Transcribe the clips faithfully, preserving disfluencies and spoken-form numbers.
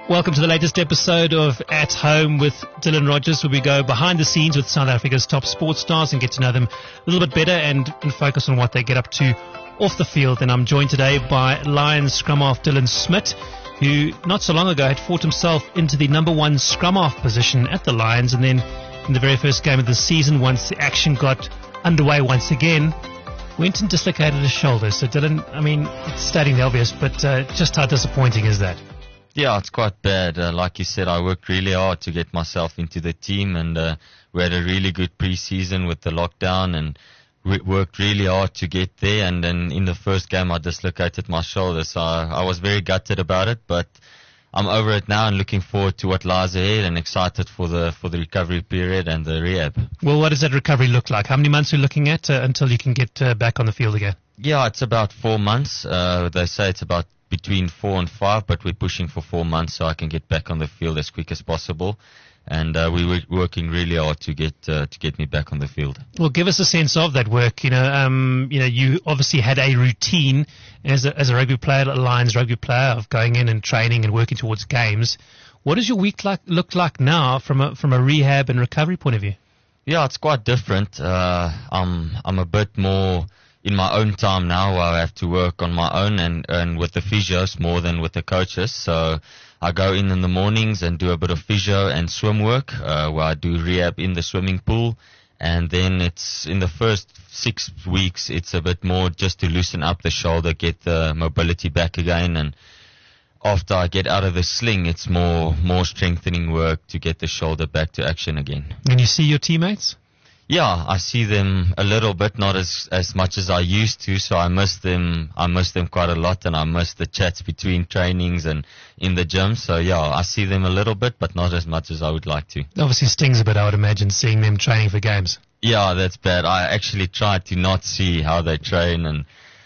Welcome to the latest episode of At Home with Dylan Rogers, where we go behind the scenes with South Africa's top sports stars and get to know them a little bit better and, and focus on what they get up to off the field. And I'm joined today by Lions scrum half Dylan Smit, who not so long ago had fought himself into the number one scrum half position at the Lions, and then in the very first game of the season, once the action got underway once again, went and dislocated his shoulder. So Dylan, I mean, it's stating the obvious, but uh, just how disappointing is that? Yeah, it's quite bad. Uh, like you said, I worked really hard to get myself into the team, and uh, we had a really good pre-season with the lockdown, and we worked really hard to get there. And then in the first game, I dislocated my shoulder, so I, I was very gutted about it. But I'm over it now and looking forward to what lies ahead, and excited for the for the recovery period and the rehab. Well, what does that recovery look like? How many months are you looking at uh, until you can get uh, back on the field again? Yeah, it's about four months. Uh, they say it's about between four and five, but we're pushing for four months so I can get back on the field as quick as possible. And uh, we were working really hard to get uh, to get me back on the field. Well, give us a sense of that work. You know, um, you know, you obviously had a routine as a, as a rugby player, a Lions rugby player, of going in and training and working towards games. What does your week like look like now from a from a rehab and recovery point of view? Yeah, it's quite different. Uh, I'm I'm a bit more in my own time now, where I have to work on my own and, and with the physios more than with the coaches. So I go in in the mornings and do a bit of physio and swim work, uh, where I do rehab in the swimming pool. And then it's in the first six weeks, it's a bit more just to loosen up the shoulder, get the mobility back again. And after I get out of the sling, it's more, more strengthening work to get the shoulder back to action again. And you see your teammates? Yeah, I see them a little bit, not as as much as I used to. So I miss them. I miss them quite a lot, and I miss the chats between trainings and in the gym. So yeah, I see them a little bit, but not as much as I would like to. Obviously, stings a bit, I would imagine, seeing them training for games. Yeah, that's bad. I actually try to not see how they train and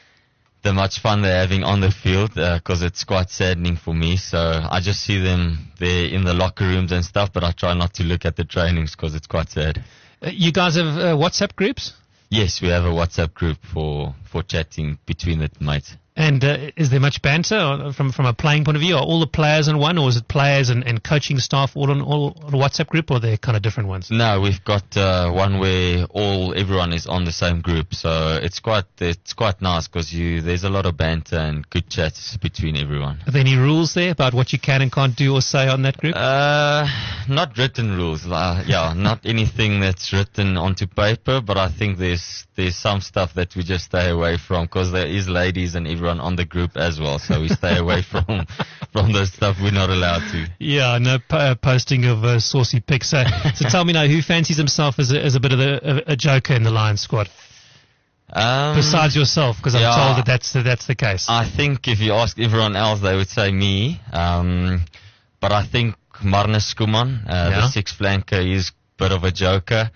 the much fun they're having on the field, because uh, it's quite saddening for me. So I just see them there in the locker rooms and stuff, but I try not to look at the trainings because it's quite sad. You guys have uh, WhatsApp groups? Yes, we have a WhatsApp group for, for chatting between the mates. And uh, is there much banter from from a playing point of view? Are all the players in one, or is it players and, and coaching staff all on all on a WhatsApp group, or are they kind of different ones? No, we've got uh, one where all everyone is on the same group, so it's quite it's quite nice because you there's a lot of banter and good chats between everyone. Are there any rules there about what you can and can't do or say on that group? Uh, not written rules. Uh, yeah, not anything that's written onto paper, but I think there's there's some stuff that we just stay away from because there is ladies and everyone on the group as well, so we stay away from from the stuff we're not allowed to. Yeah, no po- uh, posting of uh, saucy pics. So, so tell me now, who fancies himself as a, as a bit of a, a joker in the Lions squad? Um, Besides yourself, because I'm yeah, told that that's, that that's the case. I think if you ask everyone else, they would say me. Um, but I think Marnus Skuman, uh, yeah. the sixth flanker, is a bit of a joker.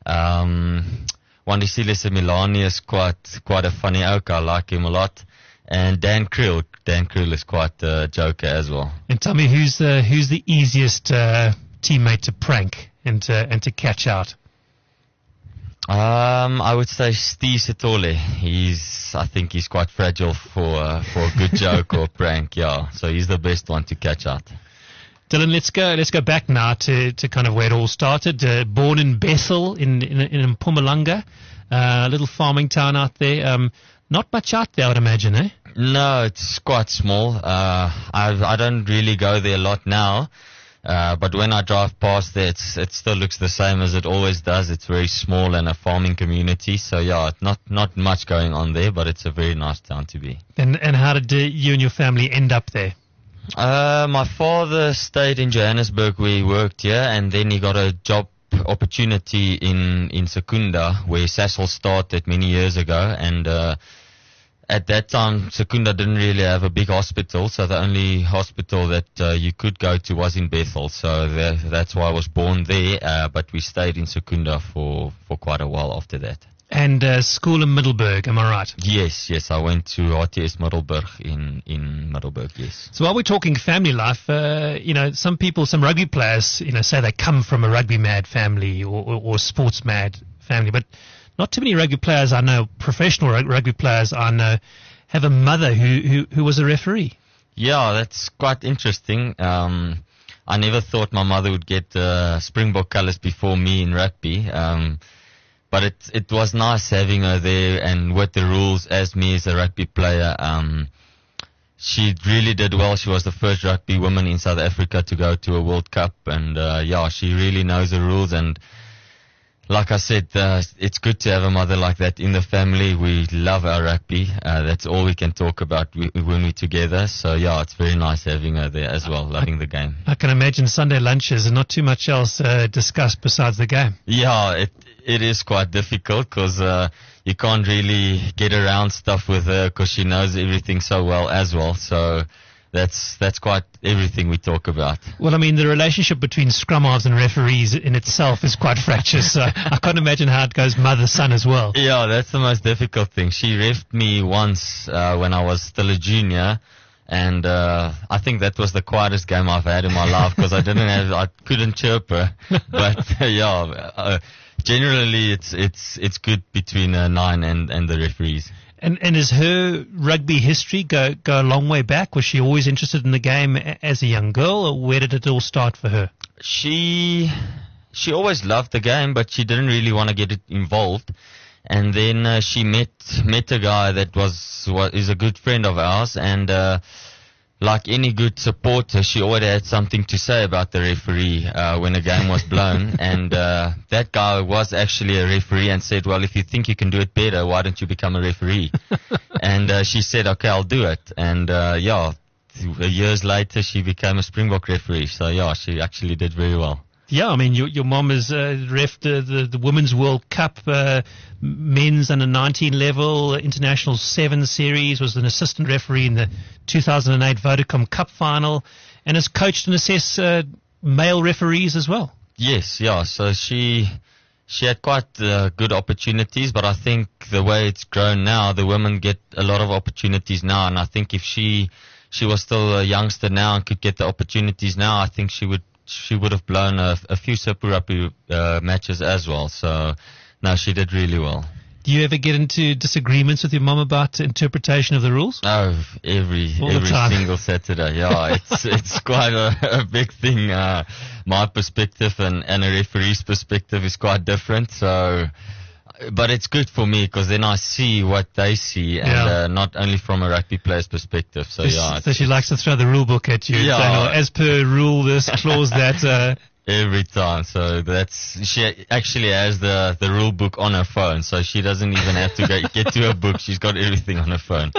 Um, Wandisile Semilani is quite quite a funny oak. I like him a lot. And Dan Kriel, Dan Kriel is quite a joker as well. And tell me, who's the who's the easiest uh, teammate to prank and to, and to catch out? Um, I would say Steve Setole. He's, I think he's quite fragile for uh, for a good joke or prank. Yeah, so he's the best one to catch out. Dylan, let's go. Let's go back now to, to kind of where it all started. Uh, born in Bethel in in, in Mpumalanga, uh, a little farming town out there. Um, Not much out there, I would imagine, eh? No, it's quite small. Uh, I I don't really go there a lot now, uh, but when I drive past there, it's, it still looks the same as it always does. It's very small and a farming community, so yeah, not not much going on there, but it's a very nice town to be. And and how did uh, you and your family end up there? Uh, my father stayed in Johannesburg where he worked here, and then he got a job opportunity in in Secunda where Sasol started many years ago, and uh, at that time Secunda didn't really have a big hospital, so the only hospital that uh, you could go to was in Bethel, so that, that's why I was born there, uh, but we stayed in Secunda for, for quite a while after that. And uh, school in Middelburg, am I right? Yes, yes, I went to R T S Middelburg in, in Middelburg, yes. So while we're talking family life, uh, you know, some people, some rugby players, you know, say they come from a rugby mad family or, or, or sports mad family, but not too many rugby players I know, professional rugby players I know, have a mother who, who, who was a referee. Yeah, that's quite interesting. Um, I never thought my mother would get uh, Springbok colours before me in rugby. Um, but it it was nice having her there and with the rules as me as a rugby player. Um, she really did well. She was the first rugby woman in South Africa to go to a World Cup, and uh, yeah, she really knows the rules. And like I said, uh, it's good to have a mother like that in the family. We love our rugby. Uh, that's all we can talk about we, when we're together. So yeah, it's very nice having her there as well, loving the game. I can imagine Sunday lunches and not too much else uh, discussed besides the game. Yeah, it it is quite difficult because uh, you can't really get around stuff with her because she knows everything so well as well. So that's that's quite everything we talk about. Well, I mean, the relationship between scrum halves and referees in itself is quite fractious. So I can't imagine how it goes mother-son as well. Yeah, that's the most difficult thing. She refed me once uh, when I was still a junior, and uh, I think that was the quietest game I've had in my life because I didn't have, I couldn't chirp her. But uh, yeah, uh, generally it's it's it's good between uh, nine and and the referees. And and is her rugby history go go a long way back? Was she always interested in the game a- as a young girl, or where did it all start for her? She she always loved the game, but she didn't really want to get it involved. And then uh, she met met a guy that was, was is a good friend of ours, and uh, like any good supporter, she always had something to say about the referee uh, when a game was blown. And uh, that guy was actually a referee and said, well, if you think you can do it better, why don't you become a referee? And uh, she said, okay, I'll do it. And uh, yeah, years later, she became a Springbok referee. So yeah, she actually did very well. Yeah, I mean, your your mom has uh, ref the, the, the Women's World Cup, uh, men's under nineteen level, international seven series, was an assistant referee in the two thousand eight Vodacom Cup final, and has coached and assessed uh, male referees as well. Yes, yeah. So she she had quite uh, good opportunities, but I think the way it's grown now, the women get a lot of opportunities now, and I think if she she was still a youngster now and could get the opportunities now, I think she would. She would have blown a, a few Super Rugby uh, matches as well. So, no, she did really well. Do you ever get into disagreements with your mom about interpretation of the rules? Oh, every All every single Saturday. Yeah, it's it's quite a, a big thing. Uh, my perspective and, and a referee's perspective is quite different. So, but it's good for me because then I see what they see, and Yeah. uh, not only from a rugby player's perspective. So, So, yeah. so she likes to throw the rule book at you. Yeah. saying, oh, as per rule, this clause that. Uh, Every time, so that's she actually has the the rule book on her phone, so she doesn't even have to get, get to her book. She's got everything on her phone.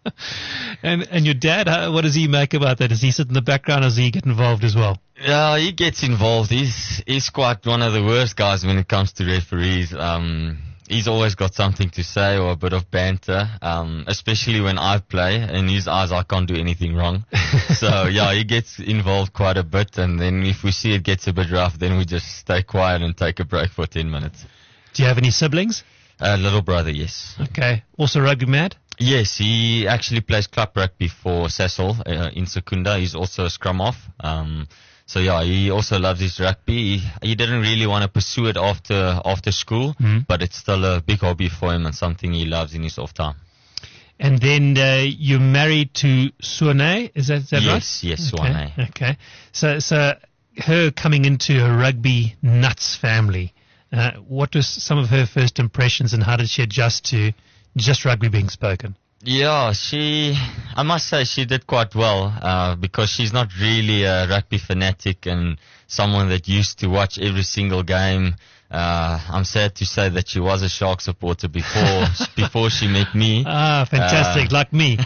and and your dad, how, what does he make about that? Does he sit in the background, or does he get involved as well? Yeah, he gets involved. He's he's quite one of the worst guys when it comes to referees. Um, he's always got something to say or a bit of banter, um, especially when I play. In his eyes, I can't do anything wrong. So, yeah, he gets involved quite a bit. And then if we see it gets a bit rough, then we just stay quiet and take a break for ten minutes. Do you have any siblings? Uh, little brother, yes. Okay. Also rugby mad? Yes, he actually plays club rugby for Sasol uh, in Secunda. He's also a scrum half. Um, So yeah, he also loves his rugby. He, he didn't really want to pursue it after after school, Mm. but it's still a big hobby for him and something he loves in his off time. And then uh, you're married to Suane, is that, is that right? Yes, yes, Okay, Suane. okay. So, so her coming into a rugby nuts family, uh, what was some of her first impressions and how did she adjust to just rugby being spoken? Yeah, she, I must say she did quite well, uh, because she's not really a rugby fanatic and someone that used to watch every single game. Uh, I'm sad to say that she was a Shark supporter before, before she met me. Ah, fantastic, Uh, like me.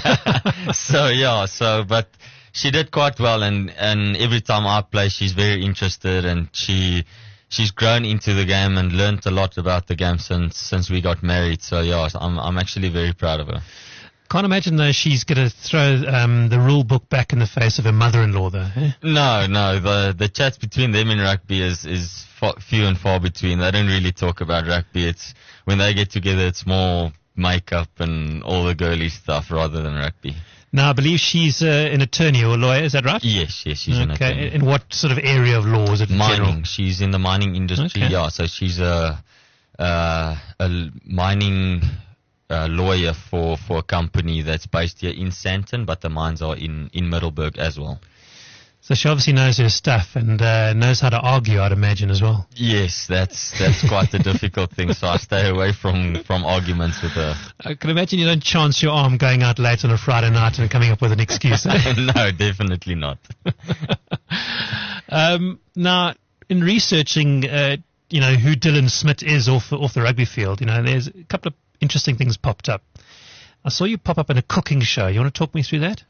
So yeah, so, but she did quite well, and, and every time I play, she's very interested, and she, she's grown into the game and learned a lot about the game since since we got married. So yeah, I'm I'm actually very proud of her. Can't imagine though she's going to throw um, the rule book back in the face of her mother-in-law though. Eh? No, no, the the chats between them in rugby is is far, few and far between. They don't really talk about rugby. It's when they get together, it's more makeup and all the girly stuff rather than rugby. Now I believe she's uh, an attorney or a lawyer, is that right? Yes, yes, she's an Okay, attorney. in what sort of area of law is it? in Mining. general? She's in the mining industry. Okay. Yeah, so she's a uh, a l- mining uh, lawyer for, for a company that's based here in Sandton, but the mines are in, in Middelburg as well. So she obviously knows her stuff and uh, knows how to argue, I'd imagine, as well. Yes, that's that's quite a difficult thing, so I stay away from, from arguments with her. I can imagine you don't chance your arm going out late on a Friday night and coming up with an excuse. Eh? No, definitely not. um, now, in researching, uh, you know, who Dylan Smit is off, off the rugby field, you know, there's a couple of interesting things popped up. I saw you pop up in a cooking show. You want to talk me through that?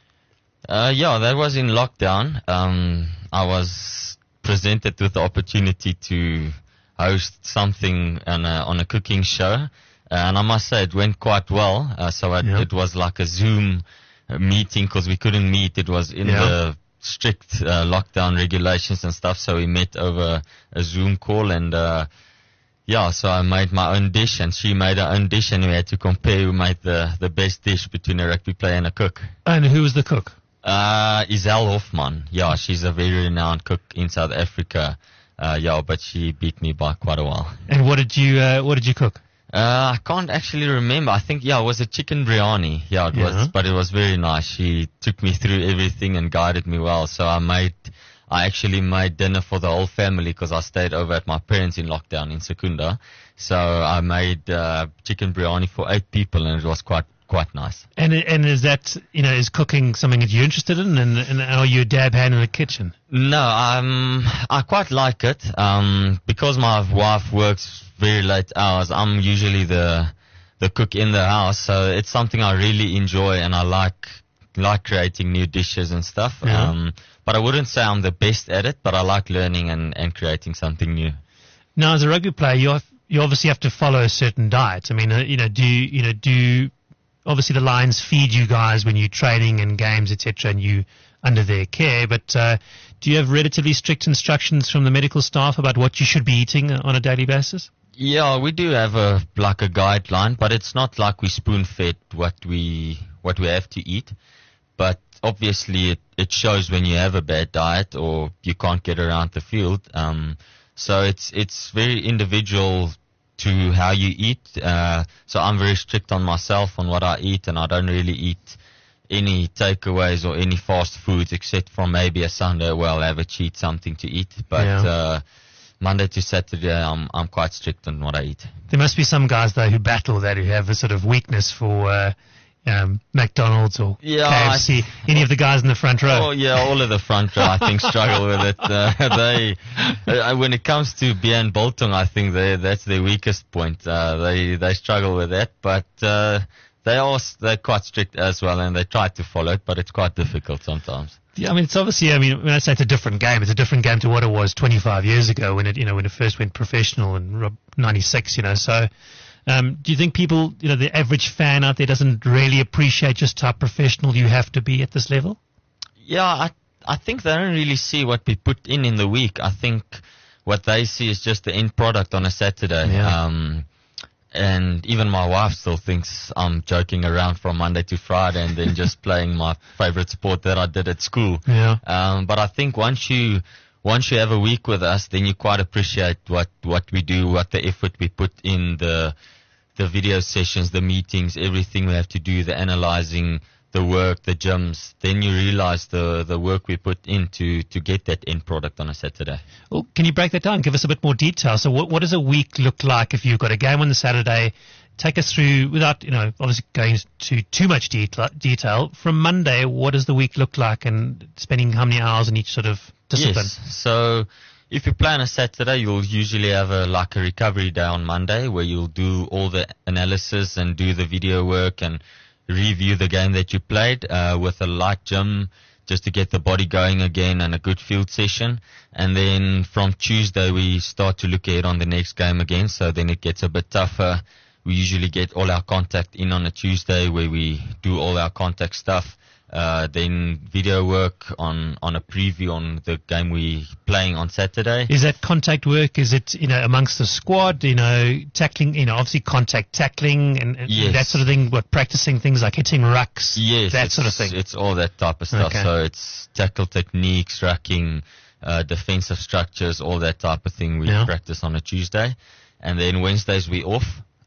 Uh, yeah, that was in lockdown. Um, I was presented with the opportunity to host something on a, on a cooking show, uh, and I must say it went quite well. Uh, so it, yeah. it was like a Zoom meeting because we couldn't meet. It was in yeah. the strict uh, lockdown regulations and stuff, so we met over a Zoom call, and uh, yeah, so I made my own dish and she made her own dish, and we had to compare who made the, the best dish between a rugby player and a cook. And who was the cook? Uh, Isel Hofman. Yeah, she's a very renowned cook in South Africa. Uh, yeah, but she beat me by quite a while. And what did you, uh, what did you cook? Uh, I can't actually remember. I think, yeah, it was a chicken biryani. Yeah, it yeah. was, but it was very nice. She took me through everything and guided me well. So I made, I actually made dinner for the whole family because I stayed over at my parents in lockdown in Secunda. So I made, uh, chicken biryani for eight people, and it was quite, quite nice. And and is that, you know, is cooking something that you're interested in, and, and are you a dab hand in the kitchen? No, um, I quite like it. Um, because my wife works very late hours, I'm usually the the cook in the house, so it's something I really enjoy, and I like like creating new dishes and stuff. Yeah. Um, but I wouldn't say I'm the best at it, but I like learning and, and creating something new. Now, as a rugby player, you have, you obviously have to follow a certain diet. I mean, uh, you know, do you, you know do obviously the Lions feed you guys when you're training and games, et cetera, and you under their care. But uh, do you have relatively strict instructions from the medical staff about what you should be eating on a daily basis? Yeah, we do have a like a guideline, but it's not like we spoon-fed what we what we have to eat. But obviously, it, it shows when you have a bad diet or you can't get around the field. Um, so it's it's very individual to how you eat. Uh, so I'm very strict on myself on what I eat, and I don't really eat any takeaways or any fast foods except from maybe a Sunday where I'll have a cheat, something to eat. But yeah. uh, Monday to Saturday, I'm I'm quite strict on what I eat. There must be some guys though who battle that, who have a sort of weakness for uh, um, McDonald's or yeah, K F C. I, Any of the guys in the front row? Oh yeah, all of the front row I think struggle with it. Uh, they, uh, when it comes to beer and biltong, I think they that's their weakest point. Uh, they they struggle with that, but uh, they are they're quite strict as well, and they try to follow it, but it's quite difficult sometimes. Yeah, I mean, it's obviously, I mean, when I say it's a different game, it's a different game to what it was twenty-five years ago when it, you know, when it first went professional in ninety-six, you know, so, um, do you think people, you know, the average fan out there doesn't really appreciate just how professional you have to be at this level? Yeah, I, I think they don't really see what we put in in the week. I think what they see is just the end product on a Saturday. Yeah. Um, And even my wife still thinks I'm joking around from Monday to Friday and then just playing my favorite sport that I did at school. Yeah. Um, but I think once you once you have a week with us, then you quite appreciate what, what we do, what the effort we put in, the the video sessions, the meetings, everything we have to do, the analyzing, the work, the gyms. Then you realize the, the work we put in to, to get that end product on a Saturday. Well, can you break that down? Give us a bit more detail. So what, what does a week look like if you've got a game on the Saturday? Take us through, without, you know, obviously going into too much detail, detail. From Monday, what does the week look like, and spending how many hours in each sort of discipline? Yes. So if you play on a Saturday, you'll usually have a like a recovery day on Monday where you'll do all the analysis and do the video work and review the game that you played uh, with a light gym just to get the body going again and a good field session. And then from Tuesday, we start to look ahead on the next game again, so then it gets a bit tougher. We usually get all our contact in on a Tuesday where we do all our contact stuff. Uh, then video work on, on a preview on the game we playing on Saturday. Is that contact work? Is it, you know, amongst the squad, you know, tackling, you know, obviously contact tackling and, and yes. that sort of thing, what, practicing things like hitting rucks, yes, that sort of thing? It's all that type of stuff. Okay. So it's tackle techniques, racking, uh, defensive structures, all that type of thing we yeah. practice on a Tuesday. And then Wednesdays we off.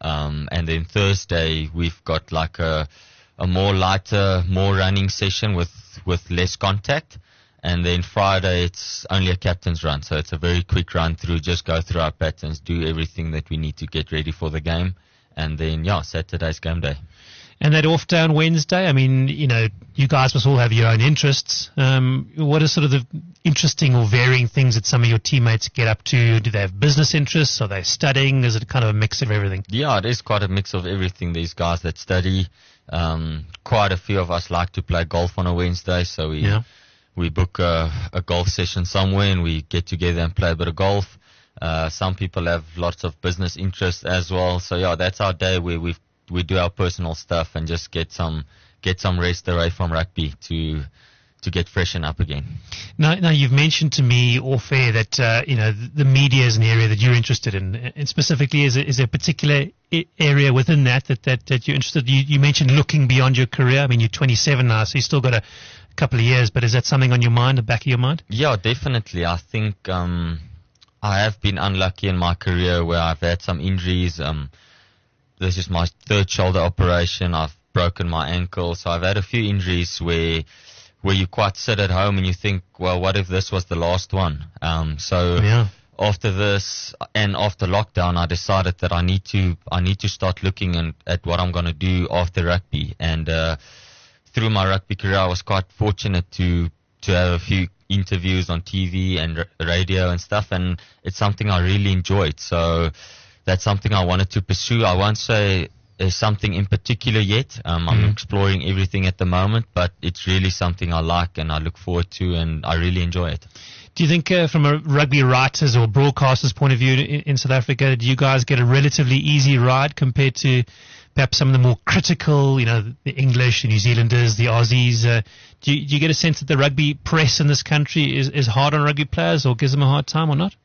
Um, and then Thursday we've got like a a more lighter, more running session with with less contact. And then Friday, it's only a captain's run. So it's a very quick run through, just go through our patterns, do everything that we need to get ready for the game. And then, yeah, Saturday's game day. And that off day on Wednesday, I mean, you know, you guys must all have your own interests. Um, what are sort of the interesting or varying things that some of your teammates get up to? Do they have business interests? Are they studying? Is it kind of a mix of everything? Yeah, it is quite a mix of everything. These guys that study, um, quite a few of us like to play golf on a Wednesday. So we... Yeah. We book a, a golf session somewhere and we get together and play a bit of golf. Uh, some people have lots of business interests as well. So yeah, that's our day where we we do our personal stuff and just get some get some rest away from rugby to to get freshened up again. Now, now you've mentioned to me off air that uh, you know the media is an area that you're interested in, and specifically is, is there a particular I- area within that that, that that you're interested? You, you mentioned looking beyond your career. I mean, you're twenty-seven now, so you still got a couple of years, but is that something on your mind, the back of your mind? Yeah, definitely. I think um, I have been unlucky in my career where I've had some injuries. Um, this is my third shoulder operation. I've broken my ankle, so I've had a few injuries where where you quite sit at home and you think, well, what if this was the last one? Um, so yeah. After this and after lockdown, I decided that I need to I need to start looking and, at what I'm going to do after rugby. And uh, through my rugby career, I was quite fortunate to to have a few interviews on T V and r- radio and stuff, and it's something I really enjoyed. So that's something I wanted to pursue. I won't say there's something in particular yet. Um, I'm mm. exploring everything at the moment, but it's really something I like and I look forward to, and I really enjoy it. Do you think uh, from a rugby writers or broadcasters point of view in, in South Africa, do you guys get a relatively easy ride compared to perhaps some of the more critical, you know, the English, the New Zealanders, the Aussies? Uh, do, you, do you get a sense that the rugby press in this country is, is hard on rugby players or gives them a hard time or not?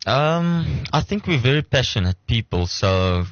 Um, I think we're very passionate people, so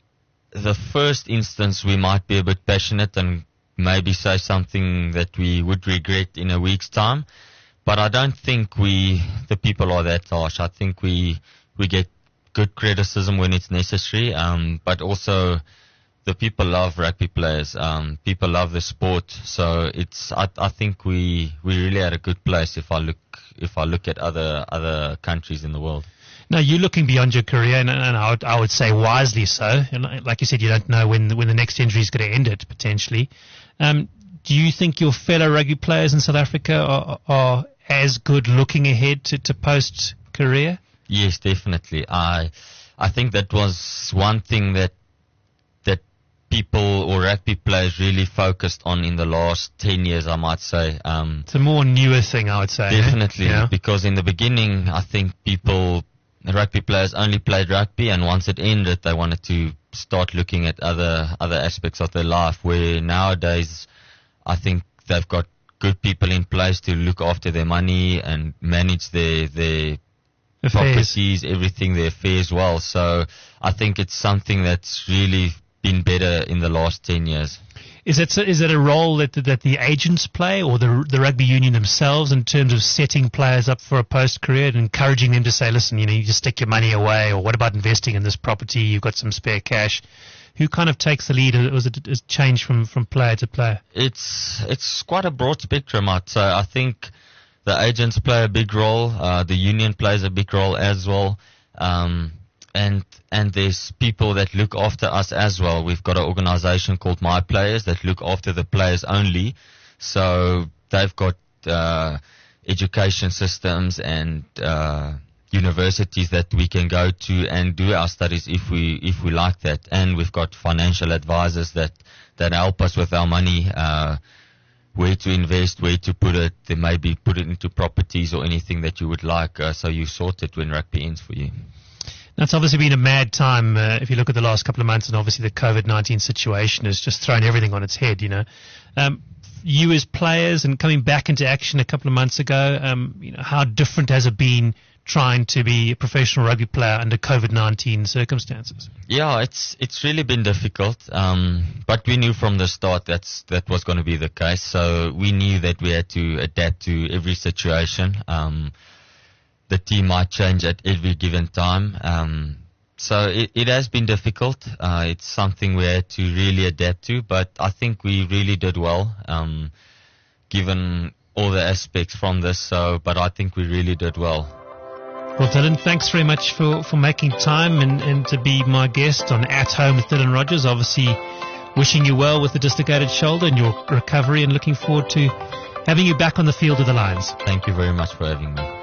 the first instance we might be a bit passionate and maybe say something that we would regret in a week's time. But I don't think we, the people are that harsh. I think we we get good criticism when it's necessary. Um, but also the people love rugby players. Um, people love the sport. So it's I, I think we we really at a good place if I look if I look at other other countries in the world. Now, you're looking beyond your career, and, and I, would, I would say wisely so. And like you said, you don't know when when the next injury is going to end it, potentially. Um, do you think your fellow rugby players in South Africa are, are as good looking ahead to, to post-career? Yes, definitely. I I think that was one thing that that people or rugby players really focused on in the last ten years, I might say. Um, it's a more newer thing, I would say. Definitely, eh? Yeah. Because in the beginning, I think people... The rugby players only played rugby, and once it ended, they wanted to start looking at other other aspects of their life. Where nowadays, I think they've got good people in place to look after their money and manage their their affairs. properties, everything, their affairs well. So I think it's something that's really been better in the last ten years. Is it is it a role that that the agents play, or the the rugby union themselves, in terms of setting players up for a post career and encouraging them to say, listen, you know, you just stick your money away, or what about investing in this property? You've got some spare cash. Who kind of takes the lead, or is it a change from, from player to player? It's it's quite a broad spectrum, I'd say. I think the agents play a big role. Uh, the union plays a big role as well. Um, and and there's people that look after us as well. We've got an organization called My Players that look after the players only. So they've got uh, education systems and uh, universities that we can go to and do our studies if we if we like that. And we've got financial advisors that, that help us with our money, uh, where to invest, where to put it. They maybe put it into properties or anything that you would like. Uh, so you sort it when rugby ends for you. Now, it's obviously been a mad time uh, if you look at the last couple of months, and obviously the COVID nineteen situation has just thrown everything on its head, you know. Um, you as players and coming back into action a couple of months ago, um, you know, how different has it been trying to be a professional rugby player under COVID nineteen circumstances? Yeah, it's it's really been difficult, um, but we knew from the start that's that was going to be the case. So we knew that we had to adapt to every situation. Um, the team might change at every given time. Um, so it, it has been difficult. Uh, it's something we had to really adapt to, but I think we really did well, um, given all the aspects from this. So, but I think we really did well. Well, Dylan, thanks very much for, for making time and, and to be my guest on At Home with Dylan Rogers. Obviously, wishing you well with the dislocated shoulder and your recovery, and looking forward to having you back on the field with the Lions. Thank you very much for having me.